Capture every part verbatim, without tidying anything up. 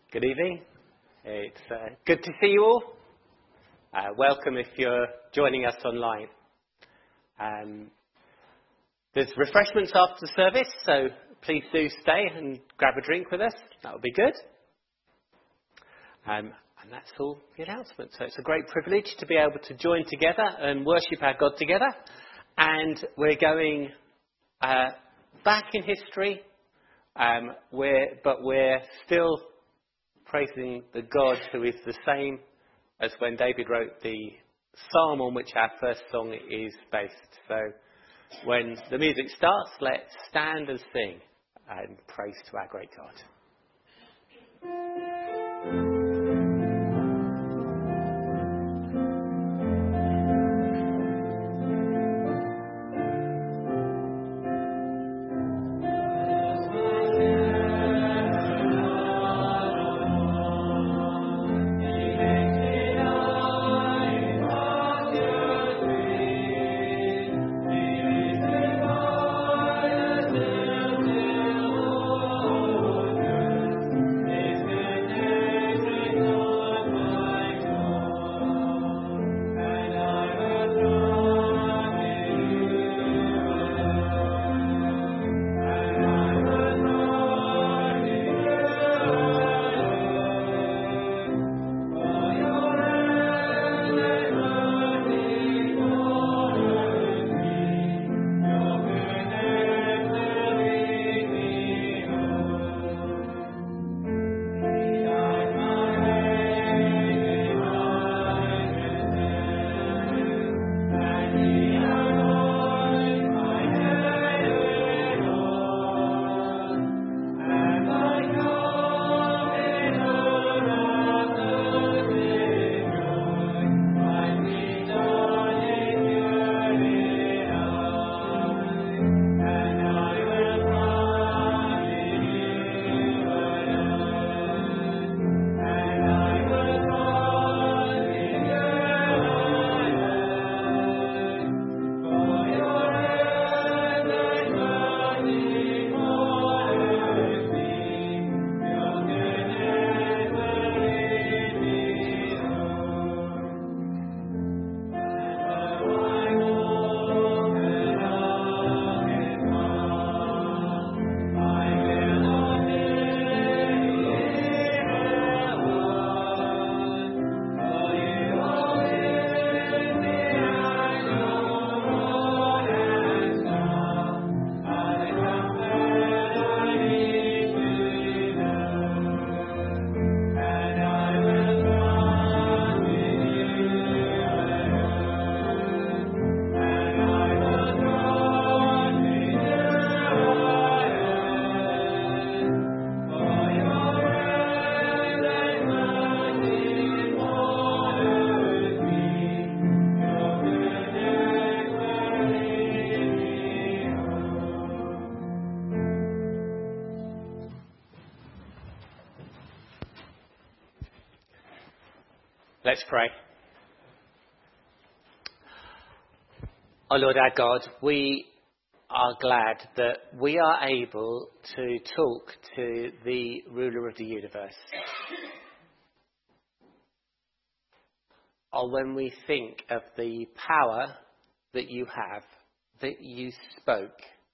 Good evening. It's uh, good to see you all. Uh, welcome if you're joining us online. Um, there's refreshments after the service, so please do stay and grab a drink with us. That would be good. Um, and that's all the announcement. So it's a great privilege to be able to join together and worship our God together. And we're going uh, back in history, um, we're, but we're still praising the God who is the same as when David wrote the psalm on which our first song is based. So when the music starts, let's stand and sing and praise to our great God. Let's pray. Oh Lord our God, we are glad that we are able to talk to the ruler of the universe. Or when we think of the power that you have, that you spoke,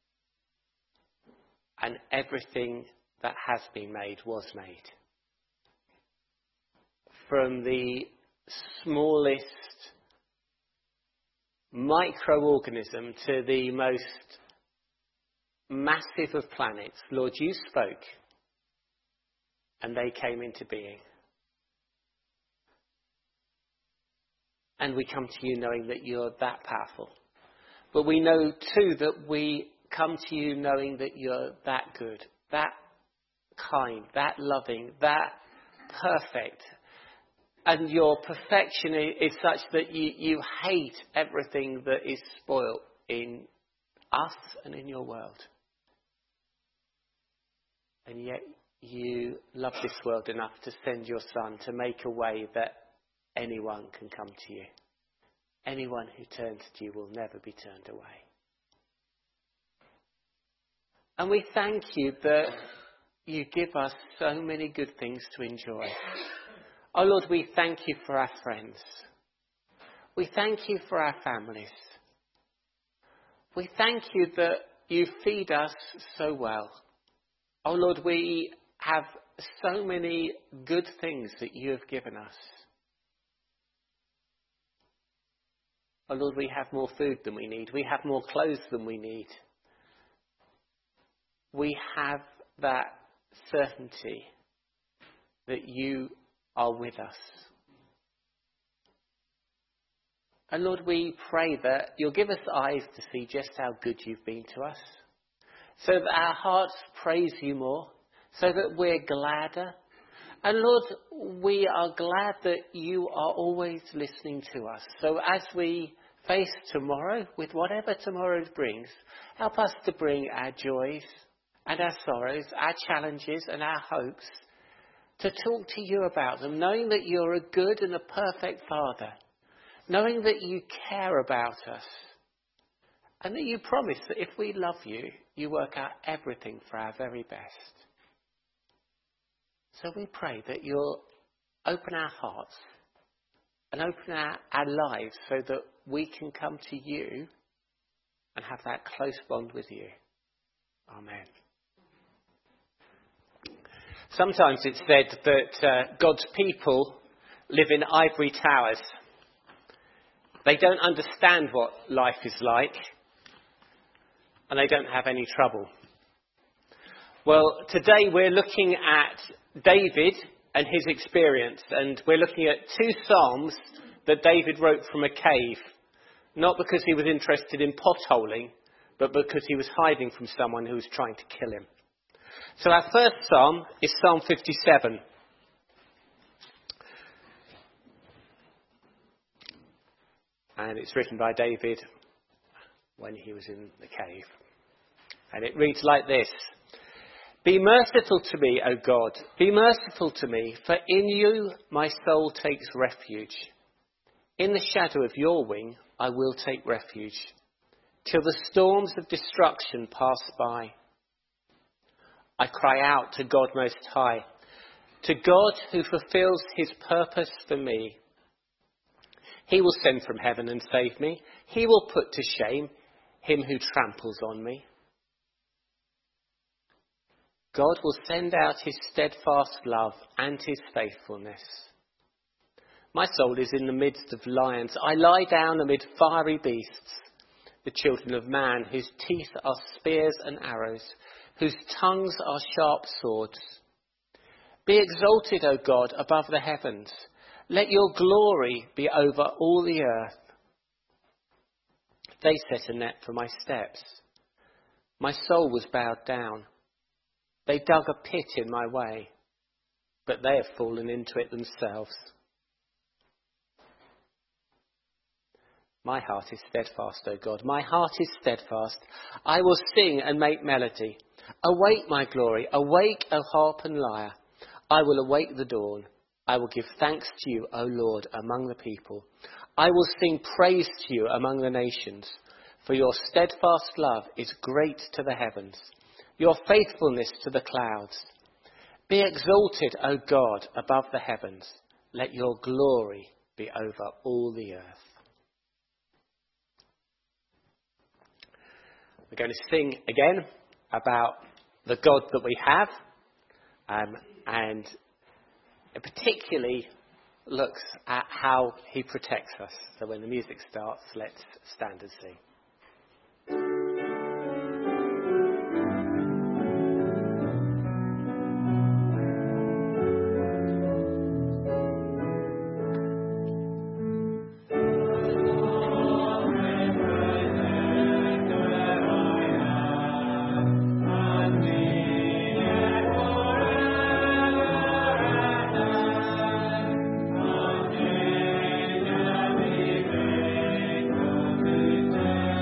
and everything that has been made was made. From the smallest microorganism to the most massive of planets, Lord, you spoke and they came into being. And we come to you knowing that you're that powerful. But we know too that we come to you knowing that you're that good, that kind, that loving, that perfect. And your perfection is such that you, you hate everything that is spoilt in us and in your world. And yet you love this world enough to send your Son to make a way that anyone can come to you. Anyone who turns to you will never be turned away. And we thank you that you give us so many good things to enjoy. Oh Lord, we thank you for our friends. We thank you for our families. We thank you that you feed us so well. Oh Lord, we have so many good things that you have given us. Oh Lord, we have more food than we need. We have more clothes than we need. We have that certainty that you are with us. And Lord, we pray that you'll give us eyes to see just how good you've been to us, so that our hearts praise you more, so that we're gladder. And Lord, we are glad that you are always listening to us. So as we face tomorrow, with whatever tomorrow brings, help us to bring our joys and our sorrows, our challenges and our hopes, to talk to you about them, knowing that you're a good and a perfect Father, knowing that you care about us, and that you promise that if we love you, you work out everything for our very best. So we pray that you'll open our hearts and open our, our lives so that we can come to you and have that close bond with you. Amen. Sometimes it's said that uh, God's people live in ivory towers. They don't understand what life is like, and they don't have any trouble. Well, today we're looking at David and his experience, and we're looking at two psalms that David wrote from a cave, not because he was interested in potholing, but because he was hiding from someone who was trying to kill him. So our first psalm is Psalm fifty-seven. And it's written by David when he was in the cave. And it reads like this: Be merciful to me, O God, be merciful to me, for in you my soul takes refuge. In the shadow of your wing I will take refuge, till the storms of destruction pass by. I cry out to God Most High, to God who fulfills his purpose for me. He will send from heaven and save me. He will put to shame him who tramples on me. God will send out his steadfast love and his faithfulness. My soul is in the midst of lions. I lie down amid fiery beasts, the children of man, whose teeth are spears and arrows, whose tongues are sharp swords. Be exalted, O God, above the heavens. Let your glory be over all the earth. They set a net for my steps. My soul was bowed down. They dug a pit in my way, but they have fallen into it themselves. My heart is steadfast, O God. My heart is steadfast. I will sing and make melody. Awake, my glory. Awake, O harp and lyre. I will awake the dawn. I will give thanks to you, O Lord, among the people. I will sing praise to you among the nations, for your steadfast love is great to the heavens, your faithfulness to the clouds. Be exalted, O God, above the heavens. Let your glory be over all the earth. We're going to sing again about the God that we have, um, and it particularly looks at how he protects us. So when the music starts, let's stand and sing. Amen.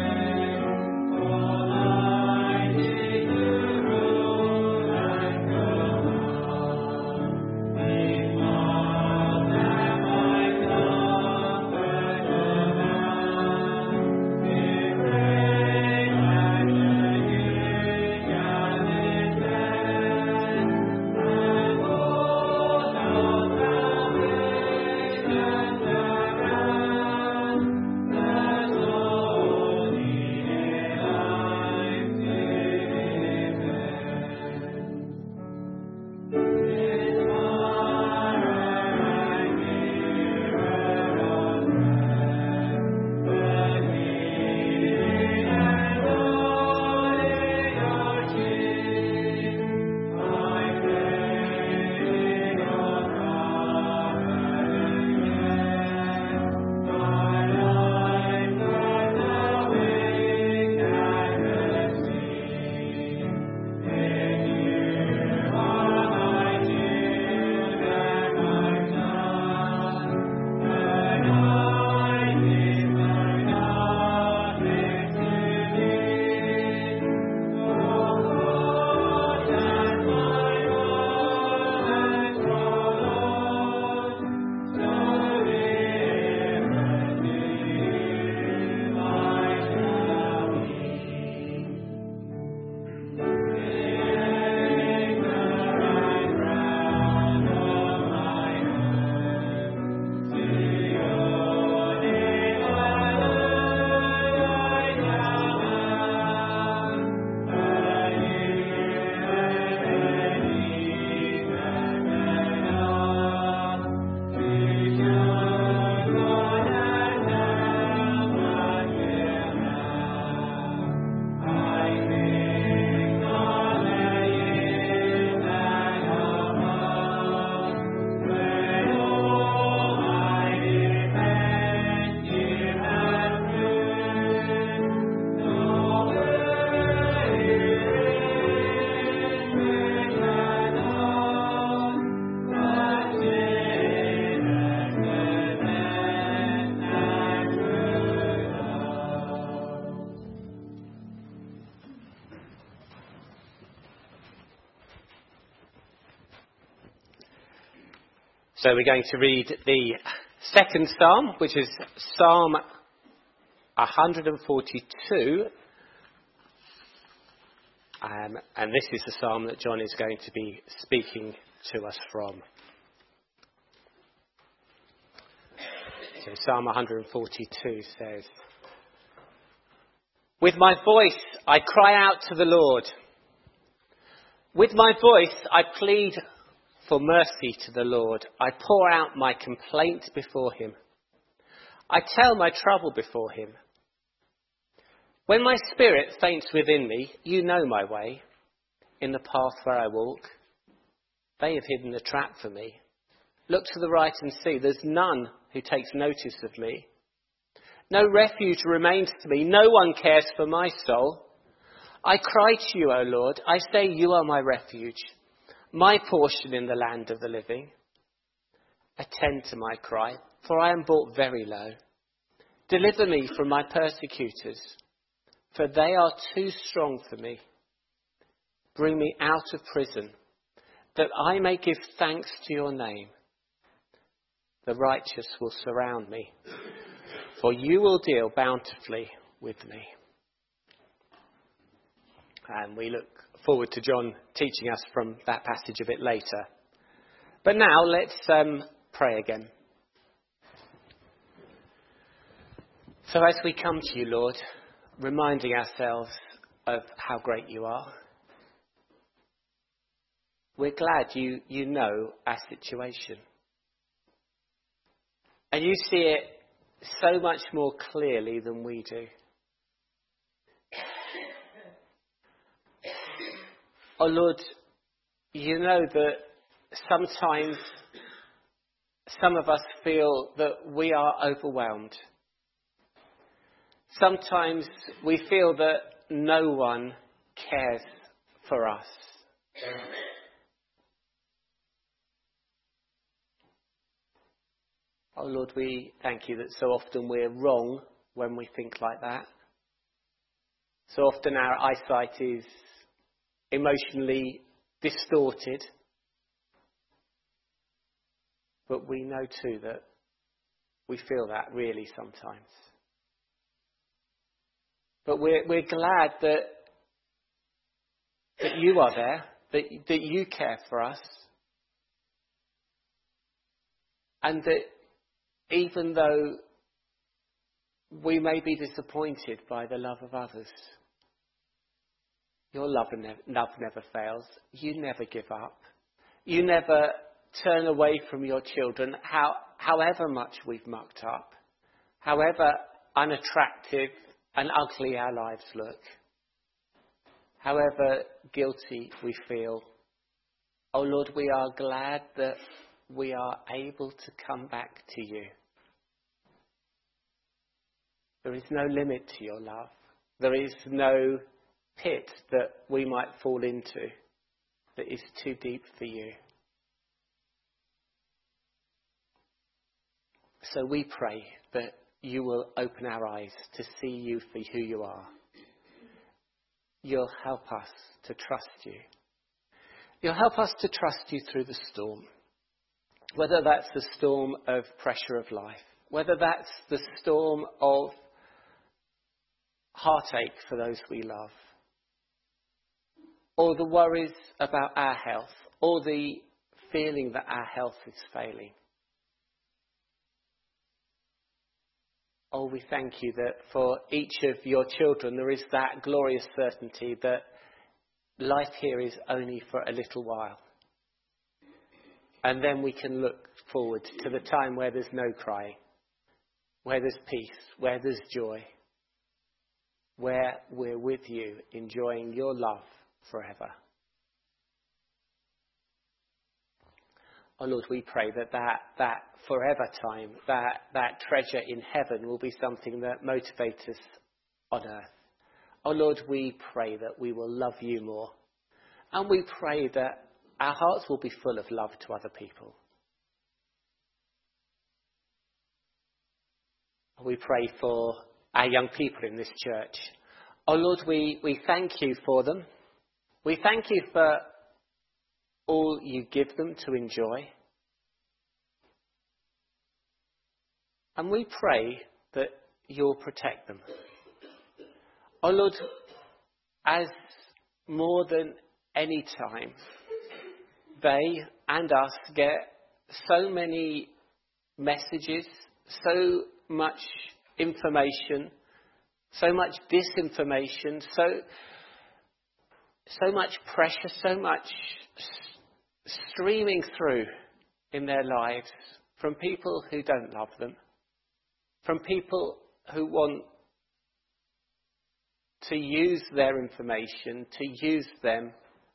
So we're going to read the second psalm, which is Psalm one forty-two. Um, and this is the psalm that John is going to be speaking to us from. So Psalm one forty-two says, "With my voice I cry out to the Lord. With my voice I plead for mercy to the Lord. I pour out my complaint before him. I tell my trouble before him. When my spirit faints within me, you know my way. In the path where I walk, they have hidden a trap for me. Look to the right and see, there's none who takes notice of me. No refuge remains to me. No one cares for my soul. I cry to you, O Lord. I say you are my refuge, my portion in the land of the living. Attend to my cry, for I am brought very low. Deliver me from my persecutors, for they are too strong for me. Bring me out of prison, that I may give thanks to your name. The righteous will surround me, for you will deal bountifully with me." And we look forward to John teaching us from that passage a bit later. But now let's um, pray again. So as we come to you, Lord, reminding ourselves of how great you are, we're glad you, you know our situation. And you see it so much more clearly than we do. Oh Lord, you know that sometimes some of us feel that we are overwhelmed. Sometimes we feel that no one cares for us. Oh Lord, we thank you that so often we're wrong when we think like that. So often our eyesight is emotionally distorted. But we know too that we feel that really sometimes. But we're, we're glad that, that you are there, that, that you care for us. And that even though we may be disappointed by the love of others, your love never, love never fails. You never give up. You never turn away from your children, how, however much we've mucked up, however unattractive and ugly our lives look, however guilty we feel. Oh Lord, we are glad that we are able to come back to you. There is no limit to your love. There is no pit that we might fall into that is too deep for you. So we pray that you will open our eyes to see you for who you are. You'll help us to trust you. You'll help us to trust you through the storm. Whether that's the storm of pressure of life, whether that's the storm of heartache for those we love, or the worries about our health, or the feeling that our health is failing. Oh, we thank you that for each of your children there is that glorious certainty that life here is only for a little while. And then we can look forward to the time where there's no crying, where there's peace, where there's joy, where we're with you enjoying your love forever. Oh Lord, we pray that that, that forever time, that, that treasure in heaven will be something that motivates us on earth. Oh Lord, we pray that we will love you more. And we pray that our hearts will be full of love to other people. We pray for our young people in this church. Oh Lord, we, we thank you for them. We thank you for all you give them to enjoy. And we pray that you'll protect them. Oh Lord, as more than any time, they and us get so many messages, so much information, so much disinformation, so so much pressure, so much s- streaming through in their lives from people who don't love them, from people who want to use their information, to use them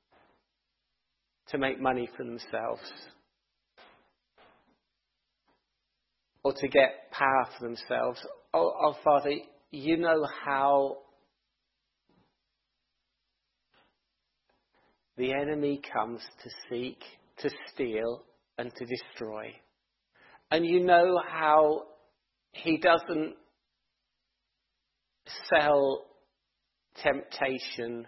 to make money for themselves, or to get power for themselves. Oh, oh Father, you know how the enemy comes to seek, to steal, and to destroy. And you know how he doesn't sell temptation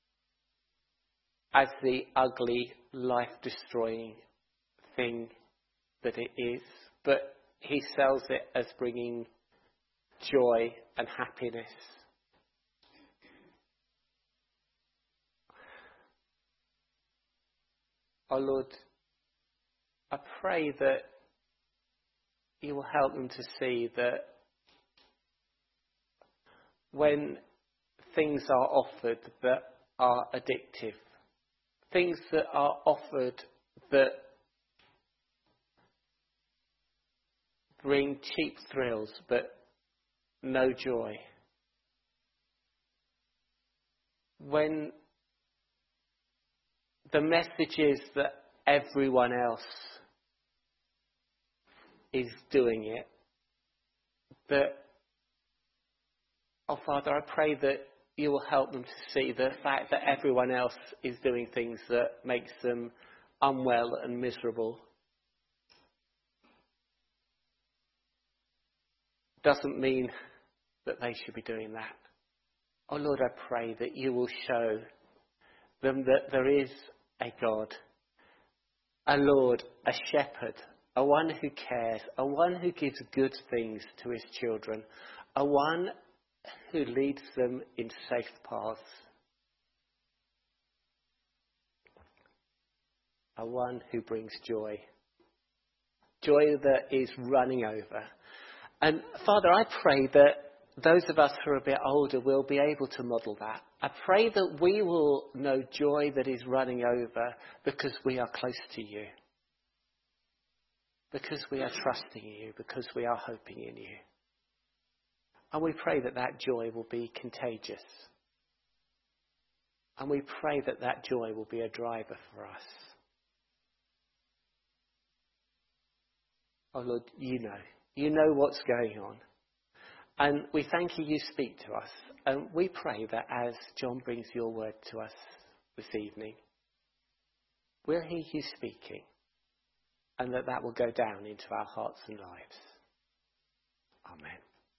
as the ugly, life-destroying thing that it is, but he sells it as bringing joy and happiness. Oh Lord, I pray that you will help them to see that when things are offered that are addictive, things that are offered that bring cheap thrills but no joy, when the message is that everyone else is doing it, that, oh Father, I pray that you will help them to see the fact that everyone else is doing things that makes them unwell and miserable doesn't mean that they should be doing that. Oh Lord, I pray that you will show them that there is a God, a Lord, a shepherd, a one who cares, a one who gives good things to his children, a one who leads them in safe paths, a one who brings joy, joy that is running over. And Father, I pray that those of us who are a bit older will be able to model that. I pray that we will know joy that is running over because we are close to you, because we are trusting you, because we are hoping in you. And we pray that that joy will be contagious. And we pray that that joy will be a driver for us. Oh Lord, you know. You know what's going on. And we thank you, you speak to us. And we pray that as John brings your word to us this evening, we'll hear you speaking. And that that will go down into our hearts and lives. Amen.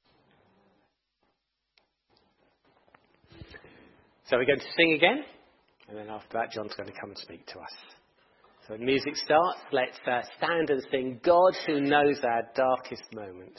So we're going to sing again, and then after that John's going to come and speak to us. So when music starts, let's uh, stand and sing God Who Knows Our Darkest Moments.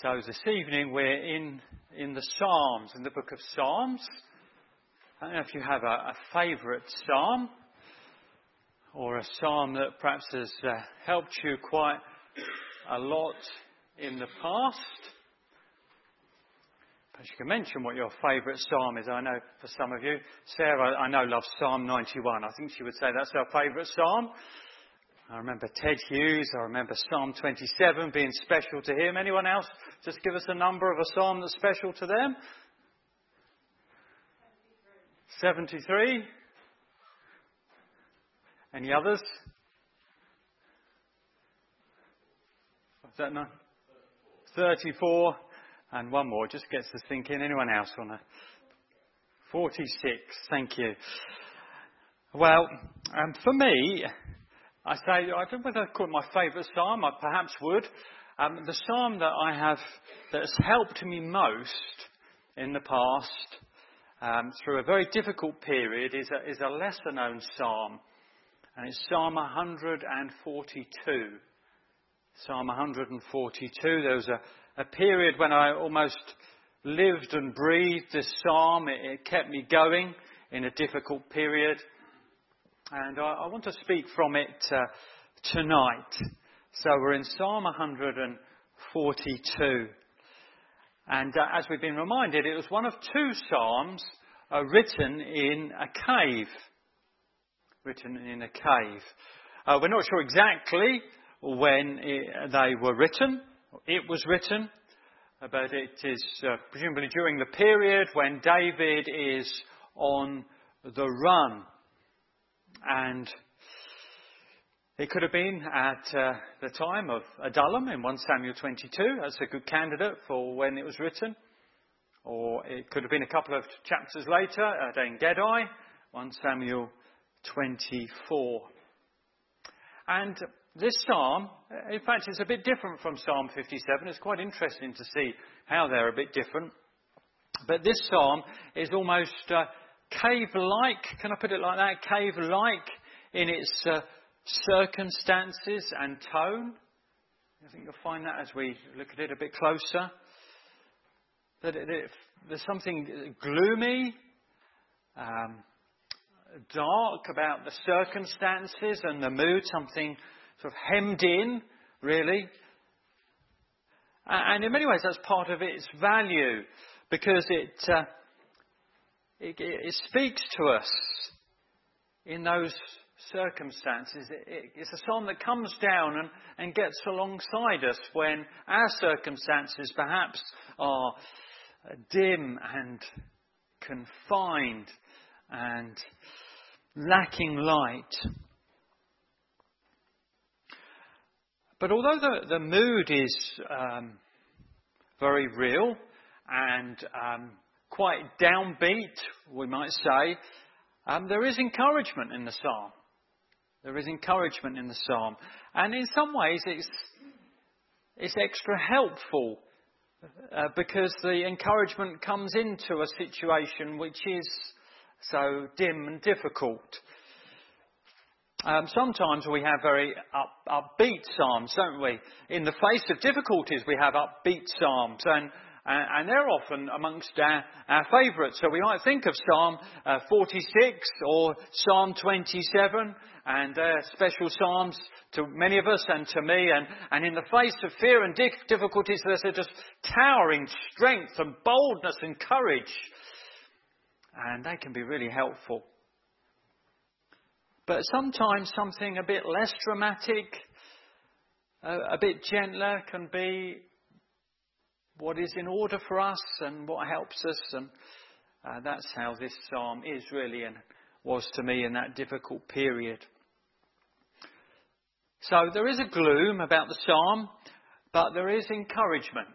So this evening we're in, in the Psalms, in the book of Psalms. I don't know if you have a, a favourite psalm, or a psalm that perhaps has uh, helped you quite a lot in the past. Perhaps you can mention what your favourite psalm is. I know for some of you, Sarah, I know, loves Psalm ninety-one. I think she would say that's her favourite psalm. I remember Ted Hughes. I remember Psalm twenty-seven being special to him. Anyone else? Just give us a number of a psalm that's special to them. seventy-three. Any others? Is that none? thirty-four. And one more. Just gets us thinking. Anyone else on a forty-six. Thank you. Well, um, for me, I say, I don't know whether I'd call it my favourite psalm. I perhaps would. Um, the psalm that I have, that has helped me most in the past, um, through a very difficult period, is a, is a lesser known psalm. And it's Psalm one forty-two. Psalm one forty-two. There was a, a period when I almost lived and breathed this psalm. It, it kept me going in a difficult period. And I, I want to speak from it uh, tonight. So we're in Psalm one forty-two. And uh, as we've been reminded, it was one of two psalms uh, written in a cave. Written in a cave. Uh, we're not sure exactly when it, they were written. It was written. Uh, but it is uh, presumably during the period when David is on the run. And it could have been at uh, the time of Adullam in First Samuel twenty-two. That's a good candidate for when it was written. Or it could have been a couple of chapters later at En-gedi, First Samuel twenty-four. And this psalm, in fact, is a bit different from Psalm fifty-seven. It's quite interesting to see how they're a bit different. But this psalm is almost uh, cave-like, can I put it like that? Cave-like in its uh, circumstances and tone. I think you'll find that as we look at it a bit closer. That it, it, there's something gloomy, um, dark about the circumstances and the mood, something sort of hemmed in, really. And in many ways that's part of its value, because it, uh, it, it speaks to us in those circumstances. It, it, it's a psalm that comes down and, and gets alongside us when our circumstances perhaps are dim and confined and lacking light. But although the, the mood is um, very real and um, quite downbeat, we might say, um, there is encouragement in the psalm. There is encouragement in the psalm. And in some ways it's, it's extra helpful uh, because the encouragement comes into a situation which is so dim and difficult. Um, sometimes we have very up, upbeat psalms, don't we? In the face of difficulties, we have upbeat psalms, and and, and they're often amongst our, our favourites. So we might think of Psalm uh, forty-six or Psalm twenty-seven, and uh, special psalms to many of us and to me. And, and in the face of fear and difficulties, there's a just towering strength and boldness and courage. And they can be really helpful. But sometimes something a bit less dramatic, a, a bit gentler can be what is in order for us and what helps us. And uh, that's how this psalm is really, and was to me in that difficult period. So there is a gloom about the psalm, but there is encouragement.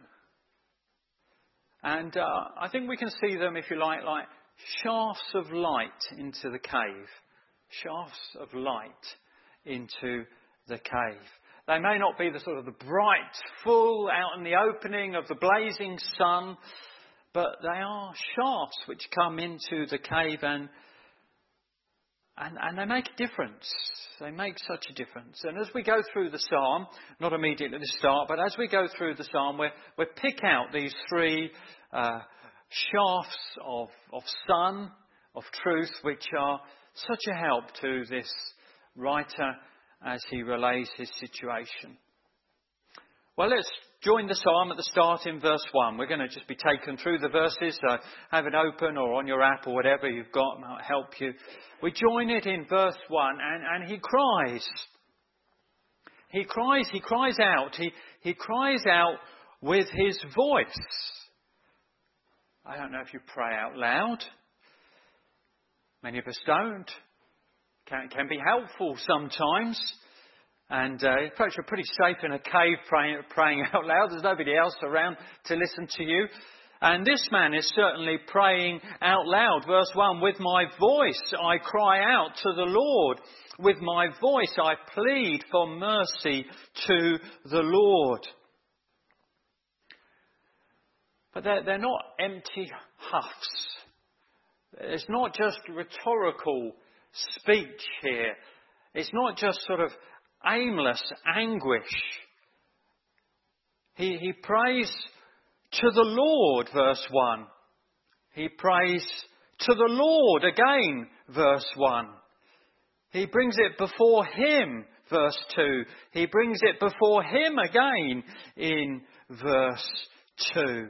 And uh, I think we can see them, if you like, like shafts of light into the cave. Shafts of light into the cave. They may not be the sort of the bright, full, out in the opening of the blazing sun, but they are shafts which come into the cave and And, and they make a difference. They make such a difference. And as we go through the psalm, not immediately at the start, but as we go through the psalm, we we pick out these three uh, shafts of, of sun, of truth, which are such a help to this writer as he relays his situation. Well, let's join the psalm at the start in verse one. We're going to just be taken through the verses, so have it open or on your app or whatever you've got might help you. We join it in verse one, and, and he cries. He cries, he cries out. He, he cries out with his voice. I don't know if you pray out loud. Many of us don't. Can, can be helpful sometimes. And uh, in fact, you're pretty safe in a cave praying, praying out loud. There's nobody else around to listen to you. And this man is certainly praying out loud. Verse one, with my voice I cry out to the Lord. With my voice I plead for mercy to the Lord. But they're, they're not empty huffs. It's not just rhetorical speech here. It's not just sort of aimless anguish. He, he prays to the Lord, verse one. He prays to the Lord again, verse one. He brings it before him, verse two. He brings it before him again in verse two.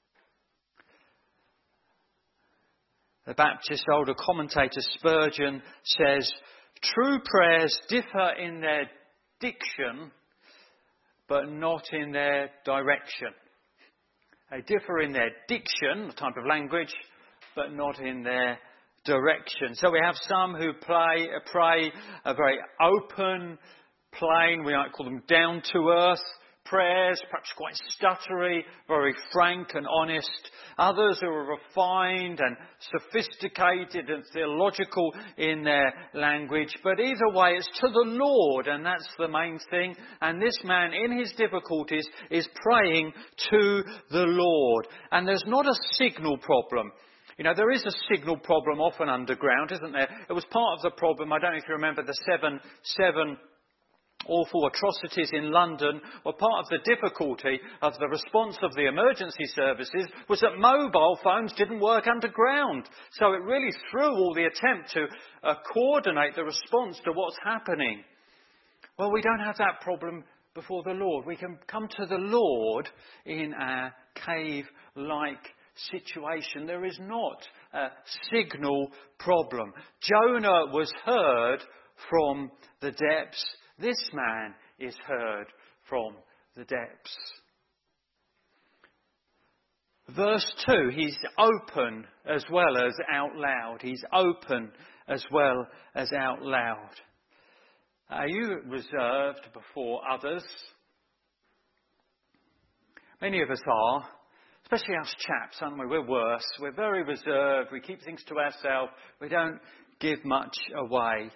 The Baptist older commentator Spurgeon says, true prayers differ in their diction, but not in their direction. They differ in their diction, the type of language, but not in their direction. So we have some who play, pray a very open, plain, we might call them down-to-earth prayers, perhaps quite stuttery, very frank and honest. Others who are refined and sophisticated and theological in their language. But either way, it's to the Lord, and that's the main thing. And this man, in his difficulties, is praying to the Lord. And there's not a signal problem. You know, there is a signal problem often underground, isn't there? It was part of the problem. I don't know if you remember the seven, seven awful atrocities in London. Well, part of the difficulty of the response of the emergency services was that mobile phones didn't work underground. So it really threw all the attempt to uh, coordinate the response to what's happening. Well, we don't have that problem before the Lord. We can come to the Lord in our cave-like situation. There is not a signal problem. Jonah was heard from the depths. This man is heard from the depths. Verse two, he's open as well as out loud. He's open as well as out loud. Are you reserved before others? Many of us are, especially us chaps, aren't we? We're worse. We're very reserved. We keep things to ourselves. We don't give much away.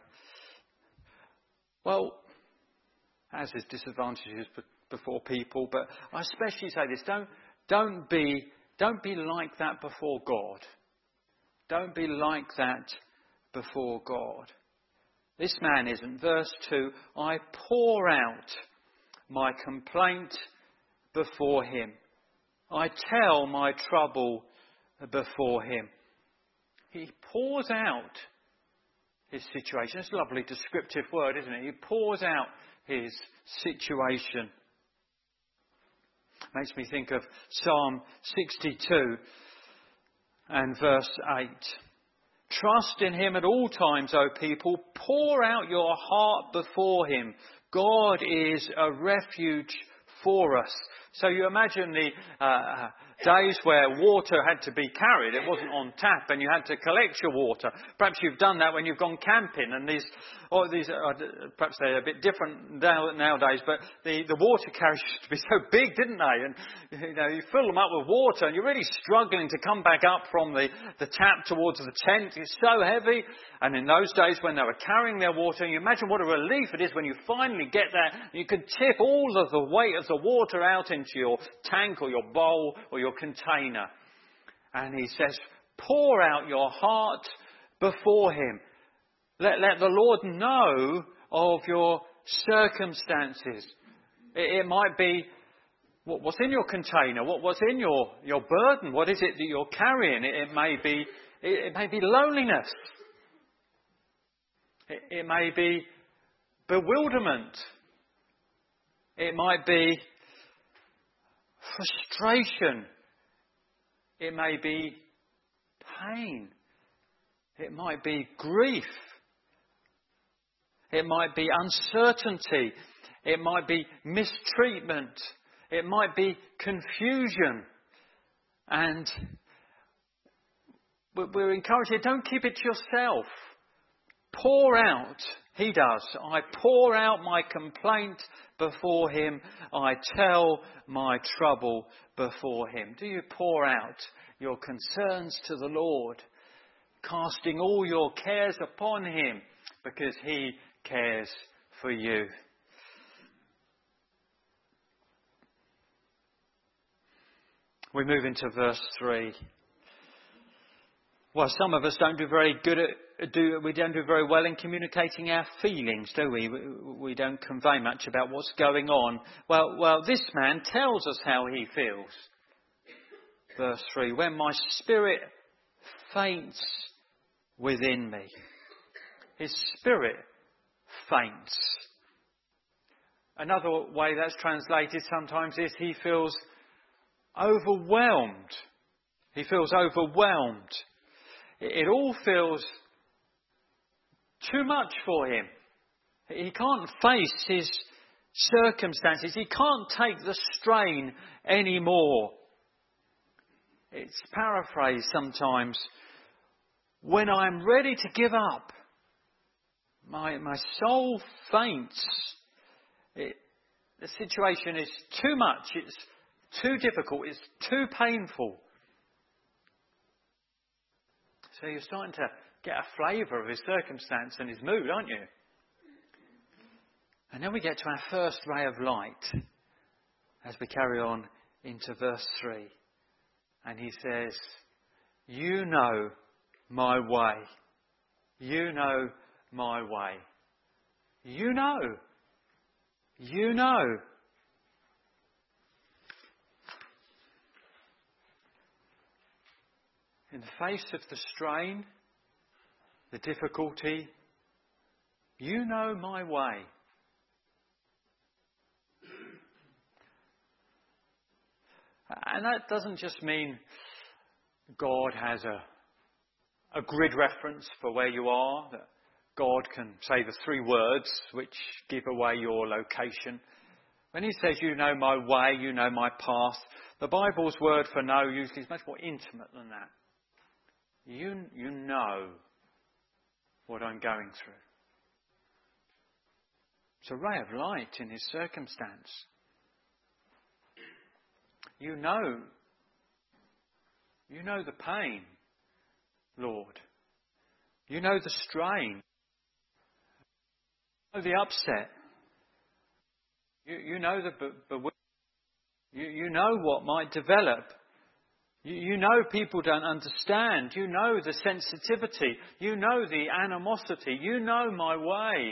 Well, as is disadvantages before people, but I especially say this, don't, don't be, don't be like that before God. Don't be like that before God. This man isn't. Verse two, I pour out my complaint before him. I tell my trouble before him. He pours out his situation. It's a lovely descriptive word, isn't it? He pours out his situation. Makes me think of Psalm sixty-two and verse eight. Trust in him at all times, O people. Pour out your heart before him. God is a refuge for us. So you imagine the uh, days where water had to be carried. It wasn't on tap and you had to collect your water. Perhaps you've done that when you've gone camping and these, or these, uh, perhaps they're a bit different now, nowadays, but the, the water carriers used to be so big, didn't they? And, you know, you fill them up with water and you're really struggling to come back up from the, the tap towards the tent. It's so heavy. And in those days when they were carrying their water, you imagine what a relief it is when you finally get there and you can tip all of the weight of the water out into your tank or your bowl or your container. And he says, pour out your heart before him. Let, let the Lord know of your circumstances. It, it might be what, what's in your container, what, what's in your, your burden, what is it that you're carrying. It, it may be it, it may be loneliness. It, it may be bewilderment. It might be frustration. It may be pain. It might be grief. It might be uncertainty. It might be mistreatment. It might be confusion. And we're encouraged here, don't keep it to yourself. Pour out. He does. I pour out my complaint before him. I tell my trouble before him. Do you pour out your concerns to the Lord, casting all your cares upon him because he cares for you? We move into verse three. Well, some of us don't do very good at, do, we don't do very well in communicating our feelings, do we? we? We don't convey much about what's going on. Well, well, this man tells us how he feels. Verse three, when my spirit faints within me. His spirit faints. Another way that's translated sometimes is he feels overwhelmed. He feels overwhelmed. It all feels too much for him. He can't face his circumstances. He can't take the strain anymore. It's paraphrased sometimes. When I'm ready to give up, my, my soul faints. It, the situation is too much. It's too difficult. It's too painful. So you're starting to get a flavour of his circumstance and his mood, aren't you? And then we get to our first ray of light as we carry on into verse three. And he says, you know my way. You know my way. You know. You know. In the face of the strain, the difficulty, you know my way. And that doesn't just mean God has a, a grid reference for where you are, that God can say the three words which give away your location. When he says, you know my way, you know my path, the Bible's word for know usually is much more intimate than that. You, you know what I'm going through. It's a ray of light in his circumstance. You know. You know the pain, Lord. You know the strain. You know the upset. You, you know the bewilderment. You, you know what might develop. You, you know people don't understand. You know the sensitivity. You know the animosity. You know my way.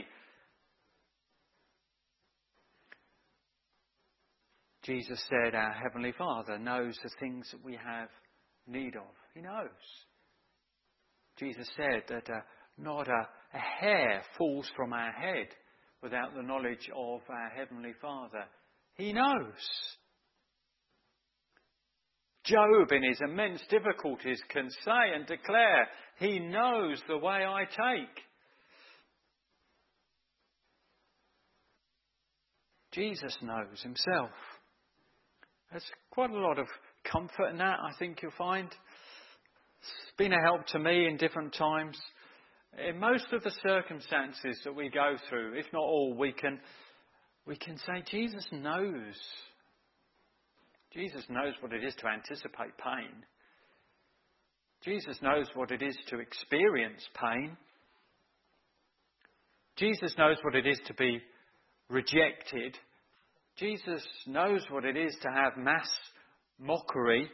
Jesus said our Heavenly Father knows the things that we have need of. He knows. Jesus said that uh, not a, a hair falls from our head without the knowledge of our Heavenly Father. He knows. Job, in his immense difficulties, can say and declare, he knows the way I take. Jesus knows himself. There's quite a lot of comfort in that, I think you'll find. It's been a help to me in different times. In most of the circumstances that we go through, if not all, we can, we can say, Jesus knows. Jesus knows what it is to anticipate pain. Jesus knows what it is to experience pain. Jesus knows what it is to be rejected. Jesus knows what it is to have mass mockery.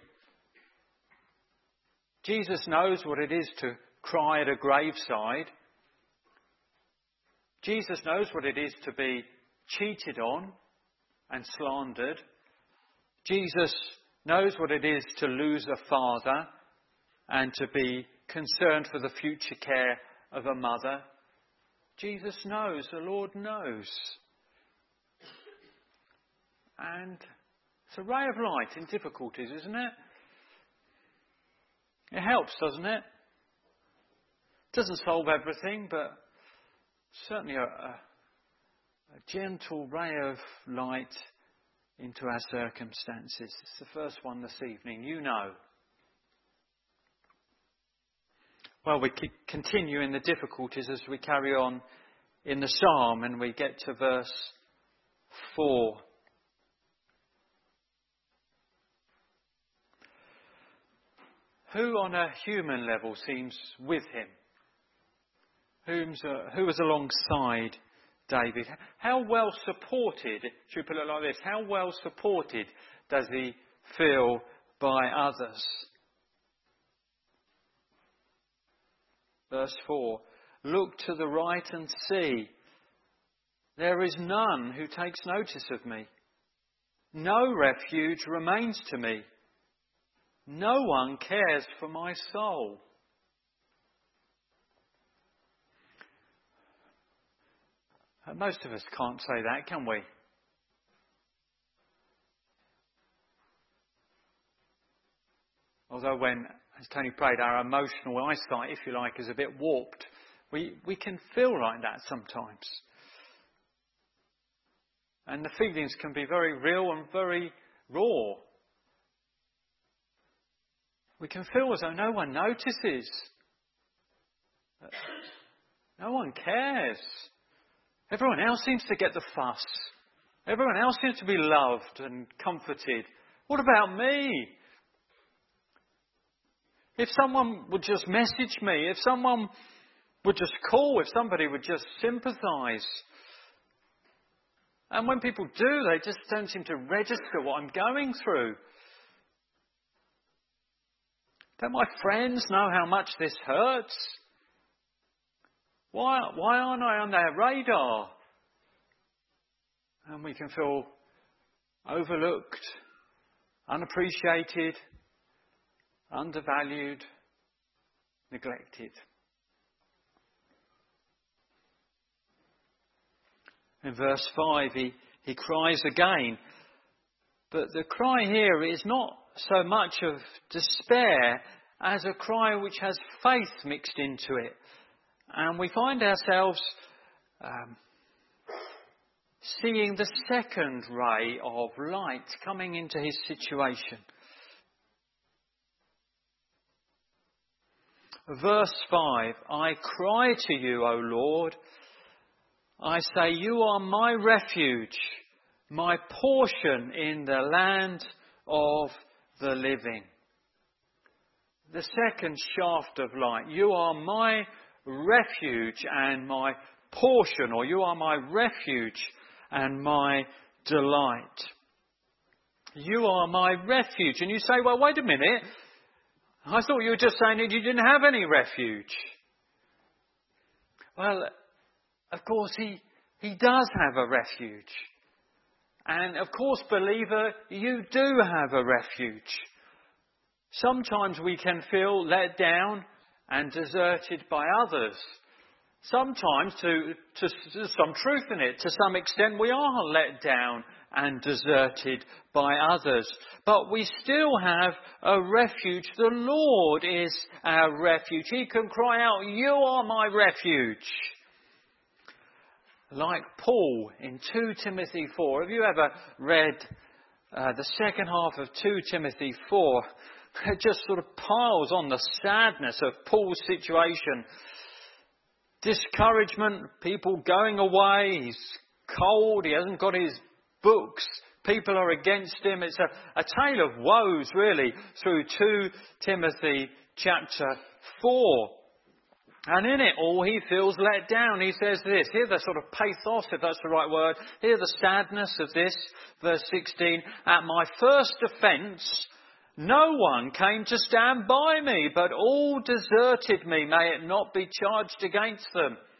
Jesus knows what it is to cry at a graveside. Jesus knows what it is to be cheated on and slandered. Jesus knows what it is to lose a father and to be concerned for the future care of a mother. Jesus knows, the Lord knows. And it's a ray of light in difficulties, isn't it? It helps, doesn't it? It doesn't solve everything, but certainly a, a, a gentle ray of light into our circumstances. It's the first one this evening. You know. Well, we continue in the difficulties as we carry on in the psalm, and we get to verse four. Who on a human level seems with him? Whom's, uh, who is alongside David? How well supported, should we put it like this, how well supported does he feel by others? Verse four, look to the right and see. There is none who takes notice of me. No refuge remains to me. No one cares for my soul. Most of us can't say that, can we? Although when, as Tony prayed, our emotional eyesight, if you like, is a bit warped, we, we can feel like that sometimes. And the feelings can be very real and very raw. We can feel as though no one notices. No one cares. Everyone else seems to get the fuss. Everyone else seems to be loved and comforted. What about me? If someone would just message me, if someone would just call, if somebody would just sympathise. And when people do, they just don't seem to register what I'm going through. Don't my friends know how much this hurts? Why, why aren't I on their radar? And we can feel overlooked, unappreciated, undervalued, neglected. In verse five, he, he cries again. But the cry here is not so much of despair as a cry which has faith mixed into it. And we find ourselves um, seeing the second ray of light coming into his situation. Verse five, I cry to you, O Lord. I say, you are my refuge, my portion in the land of the living. The second shaft of light. You are my refuge and my portion, or you are my refuge and my delight. You are my refuge. And you say, well, wait a minute. I thought you were just saying that you didn't have any refuge. Well, of course, he, he does have a refuge. And of course, believer, you do have a refuge. Sometimes we can feel let down and deserted by others. Sometimes, to, to, to some truth in it, to some extent we are let down and deserted by others. But we still have a refuge. The Lord is our refuge. He can cry out, you are my refuge. Like Paul in Second Timothy four. Have you ever read uh, the second half of Second Timothy four? It just sort of piles on the sadness of Paul's situation. Discouragement, people going away, he's cold, he hasn't got his books, people are against him. It's a, a tale of woes, really, through Second Timothy chapter four. And in it all, he feels let down. He says this, hear the sort of pathos, if that's the right word, hear the sadness of this, verse sixteen, at my first offence, no one came to stand by me, but all deserted me. May it not be charged against them.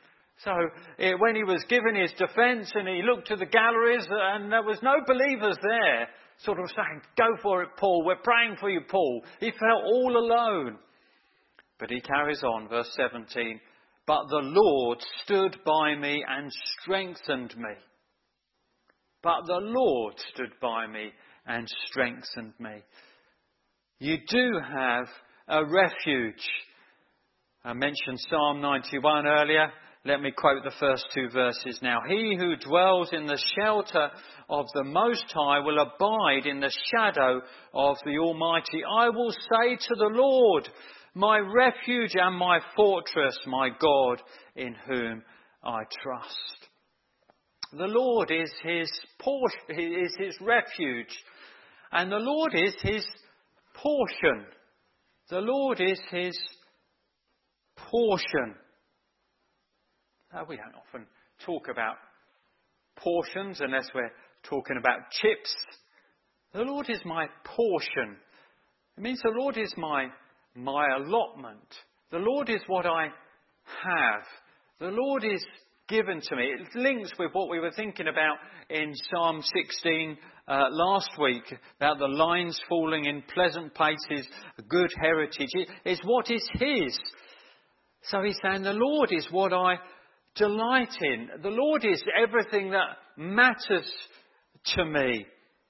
So it, when he was given his defence and he looked to the galleries and there was no believers there, sort of saying, go for it, Paul, we're praying for you, Paul. He felt all alone. But he carries on, verse seventeen, but the Lord stood by me and strengthened me. But the Lord stood by me and strengthened me. You do have a refuge. I mentioned Psalm ninety-one earlier. Let me quote the first two verses now. He who dwells in the shelter of the Most High will abide in the shadow of the Almighty. I will say to the Lord, my refuge and my fortress, my God, in whom I trust. The Lord is his portion, is his refuge, and the Lord is his portion. The Lord is his portion. Uh, we don't often talk about portions unless we're talking about chips. The Lord is my portion. It means the Lord is my, my allotment. The Lord is what I have. The Lord is given to me. It links with what we were thinking about in Psalm sixteen uh, last week, about the lines falling in pleasant places, a good heritage. It, it's what is his. So he's saying the Lord is what I delight in. The Lord is everything that matters to me.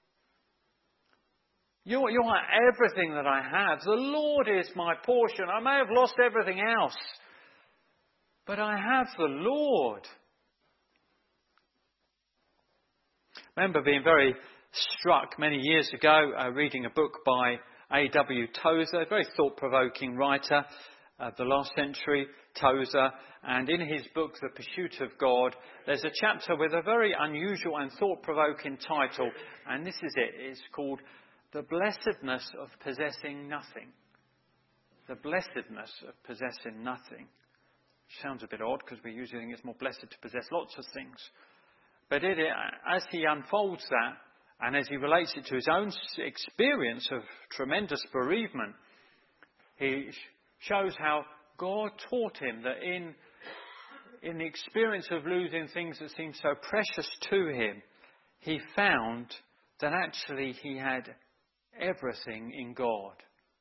You, you are everything that I have. The Lord is my portion. I may have lost everything else, but I have the Lord. I remember being very struck many years ago, uh, reading a book by A W Tozer, a very thought-provoking writer of the last century, Tozer. And in his book, The Pursuit of God, there's a chapter with a very unusual and thought-provoking title. And this is it. It's called The Blessedness of Possessing Nothing. The Blessedness of Possessing Nothing. Sounds a bit odd because we usually think it's more blessed to possess lots of things. But it, as he unfolds that and as he relates it to his own experience of tremendous bereavement, he shows how God taught him that in, in the experience of losing things that seemed so precious to him, he found that actually he had everything in God.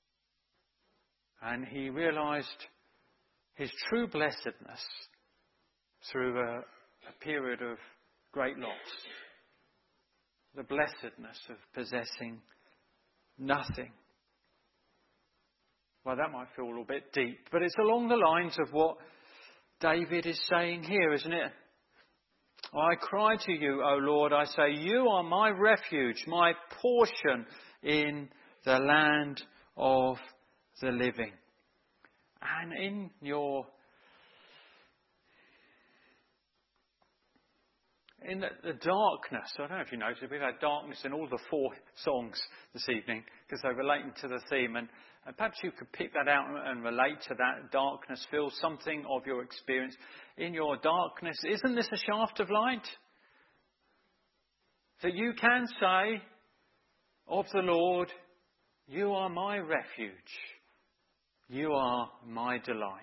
And he realised his true blessedness through a, a period of great loss. The blessedness of possessing nothing. Well, that might feel a little bit deep, but it's along the lines of what David is saying here, isn't it? I cry to you, O Lord, I say, you are my refuge, my portion in the land of the living. And in your, in the, the darkness, I don't know if you noticed, we've had darkness in all the four songs this evening because they're relating to the theme. And, and perhaps you could pick that out and relate to that darkness, feel something of your experience. In your darkness, isn't this a shaft of light? That you can say of the Lord, you are my refuge. You are my delight.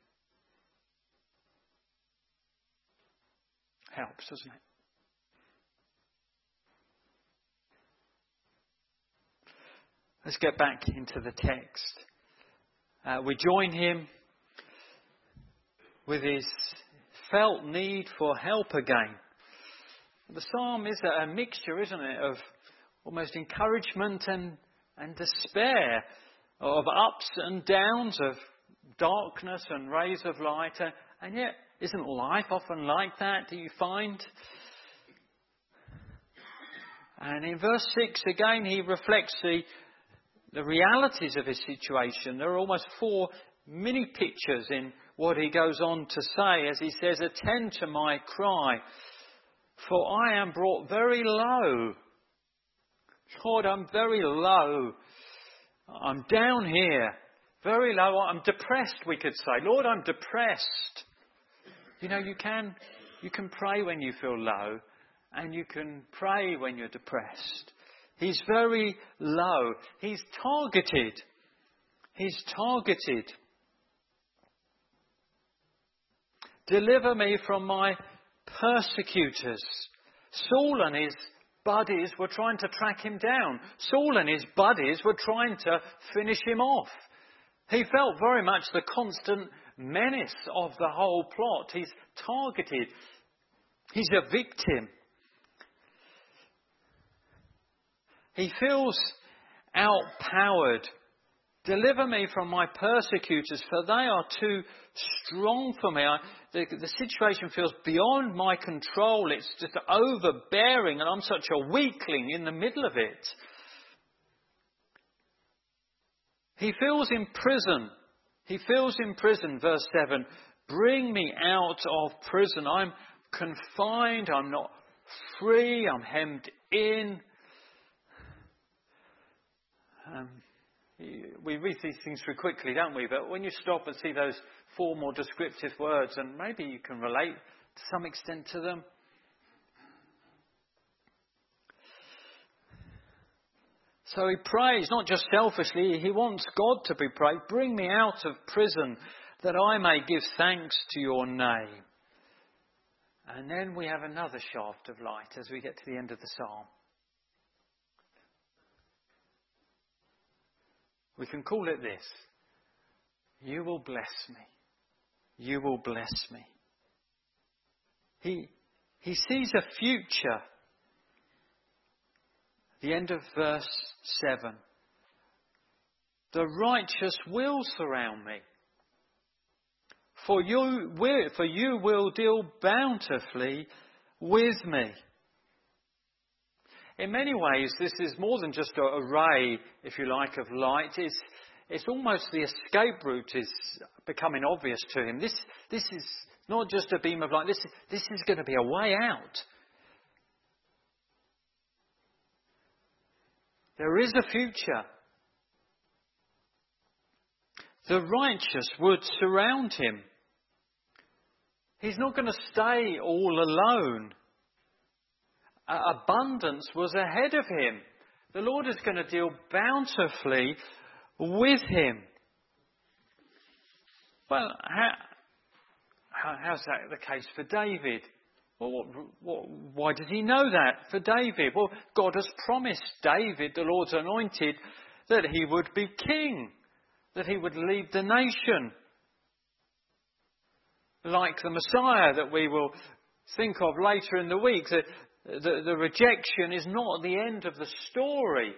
Helps, doesn't it? Let's get back into the text. Uh, we join him with his felt need for help again. The psalm is a mixture, isn't it, of almost encouragement and, and despair, of ups and downs, of darkness and rays of light. And yet, isn't life often like that, do you find? And in verse six, again, he reflects the, the realities of his situation. There are almost four mini pictures in what he goes on to say as he says, attend to my cry, for I am brought very low. Lord, I'm very low. I'm down here, very low. I'm depressed, we could say. Lord, I'm depressed. You know, you can, you can pray when you feel low, and you can pray when you're depressed. He's very low. He's targeted. He's targeted. Deliver me from my persecutors. Saul and his buddies were trying to track him down. Saul and his buddies were trying to finish him off. He felt very much the constant menace of the whole plot. He's targeted. He's a victim. He feels outpowered. Deliver me from my persecutors, for they are too strong for me. I, the, the situation feels beyond my control. It's just overbearing, and I'm such a weakling in the middle of it. He feels in prison. He feels in prison, verse seven. Bring me out of prison. I'm confined. I'm not free. I'm hemmed in. Um, we read these things through quickly, don't we? But when you stop and see those four more descriptive words, and maybe you can relate to some extent to them. So he prays, not just selfishly, he wants God to be praised. Bring me out of prison that I may give thanks to your name. And then we have another shaft of light as we get to the end of the psalm. We can call it this. You will bless me. You will bless me. He, he sees a future. The end of verse seven. The righteous will surround me. For you will, for you will deal bountifully with me. In many ways, this is more than just a, a ray, if you like, of light. It's, it's almost the escape route is becoming obvious to him. This, this is not just a beam of light. This, this is going to be a way out. There is a future. The righteous would surround him. He's not going to stay all alone. Abundance was ahead of him. The Lord is going to deal bountifully with him. Well, how, how, how's that the case for David? Well, what, what, why does he know that for David? Well, God has promised David, the Lord's anointed, that he would be king, that he would lead the nation. Like the Messiah that we will think of later in the week, that The, the rejection is not the end of the story.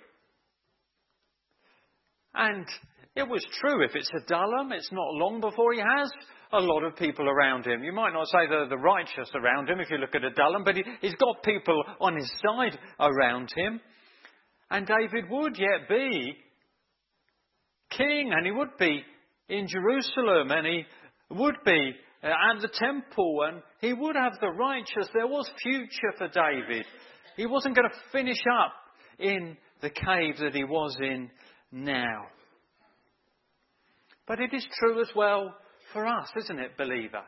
And it was true, if it's Adullam, it's not long before he has a lot of people around him. You might not say the, the righteous around him if you look at Adullam, but he, he's got people on his side around him. And David would yet be king, and he would be in Jerusalem, and he would be at the temple, and he would have the righteous. There was future for David. He wasn't going to finish up in the cave that he was in now. But it is true as well for us, isn't it, believer?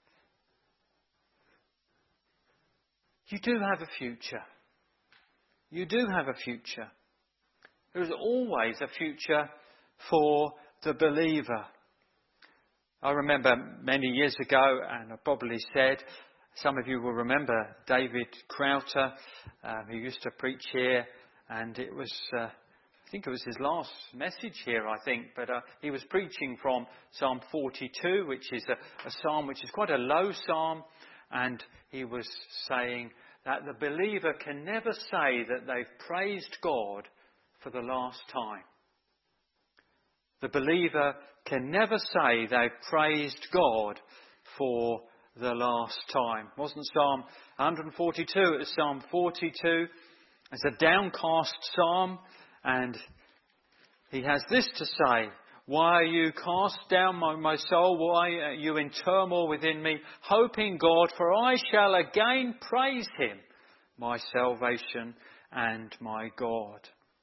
You do have a future. You do have a future. There is always a future for the believer. I remember many years ago, and I probably said, some of you will remember David Crowther, um, who used to preach here, and it was, uh, I think it was his last message here, I think, but uh, he was preaching from Psalm forty-two, which is a, a psalm which is quite a low psalm, and he was saying that the believer can never say that they've praised God for the last time. The believer can never say they've praised God for the last time. It wasn't Psalm one forty-two, it was Psalm forty-two. It's a downcast psalm, and he has this to say: Why are you cast down, my, my soul? Why are you in turmoil within me? Hope in God, for I shall again praise him, my salvation and my God.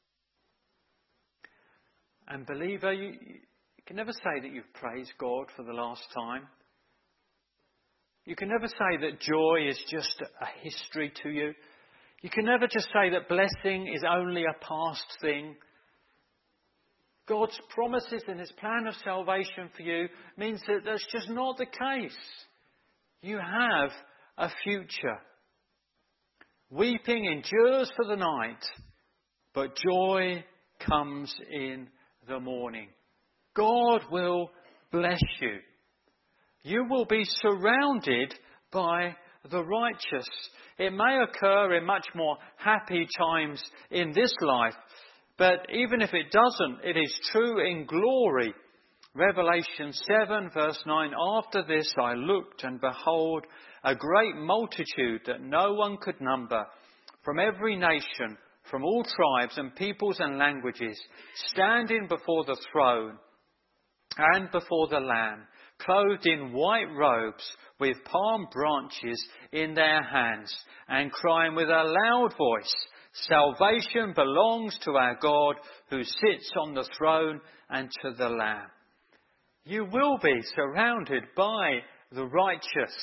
And believer, you, you can never say that you've praised God for the last time. You can never say that joy is just a history to you. You can never just say that blessing is only a past thing. God's promises and his plan of salvation for you means that that's just not the case. you have a future. Weeping endures for the night, but joy comes in the morning. God will bless you. You will be surrounded by the righteous. It may occur in much more happy times in this life, but even if it doesn't, it is true in glory. Revelation seven verse nine, after this I looked, and behold, a great multitude that no one could number, from every nation, from all tribes and peoples and languages, standing before the throne and before the Lamb, clothed in white robes, with palm branches in their hands, and crying with a loud voice, salvation belongs to our God who sits on the throne and to the Lamb. You will be surrounded by the righteous.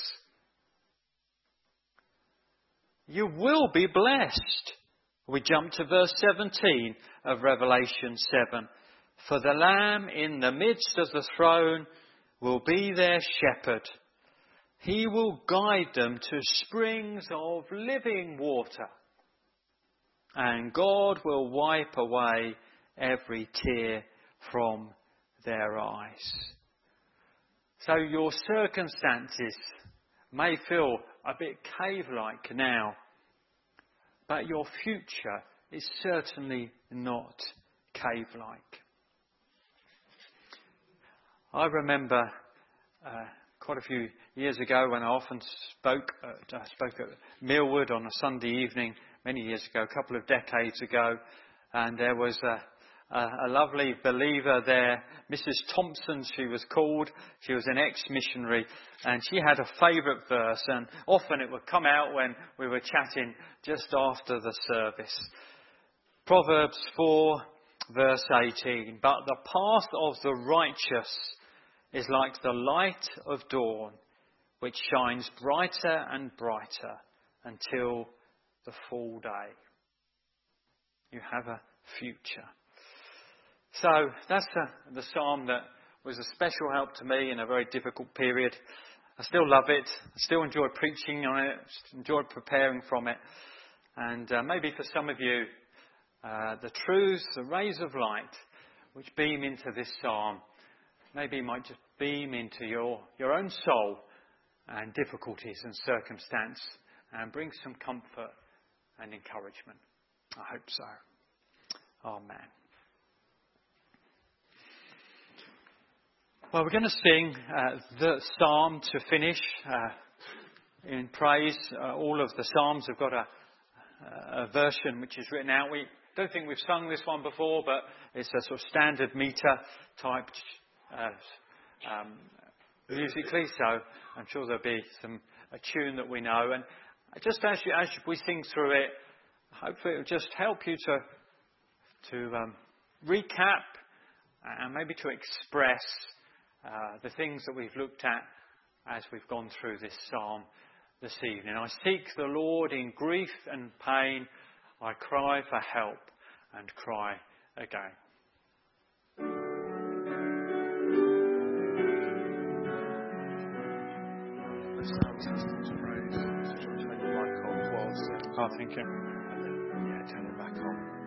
You will be blessed. We jump to verse seventeen of Revelation seven. For the Lamb in the midst of the throne will be their shepherd. He will guide them to springs of living water. And God will wipe away every tear from their eyes. So your circumstances may feel a bit cave-like now, but your future is certainly not cave-like. I remember uh, quite a few years ago when I often spoke, uh, I spoke at Millwood on a Sunday evening many years ago, a couple of decades ago, and there was a, a, a lovely believer there, Missus Thompson she was called. She was an ex-missionary, and she had a favourite verse, and often it would come out when we were chatting just after the service. Proverbs four verse eighteen, but the path of the righteous is like the light of dawn, which shines brighter and brighter until the full day. You have a future. So that's a, the psalm that was a special help to me in a very difficult period. I still love it. I still enjoy preaching on it. Enjoy preparing from it. And uh, maybe for some of you, uh, the truths, the rays of light which beam into this psalm, maybe might just beam into your, your own soul and difficulties and circumstance and bring some comfort and encouragement. I hope so. Amen. Well, we're going to sing uh, the psalm to finish uh, in praise. Uh, all of the psalms have got a, a version which is written out. We don't think we've sung this one before, but it's a sort of standard meter type uh, um, musically, so I'm sure there'll be some a tune that we know. And just as, you, as we sing through it, hopefully it will just help you to to um, recap and maybe to express uh, the things that we've looked at as we've gone through this psalm this evening. I seek the Lord in grief and pain. I cry for help and cry again. The sound system's praise. So shall we turn your mic on whilst... Oh, thank you. And then, yeah, turn it back on.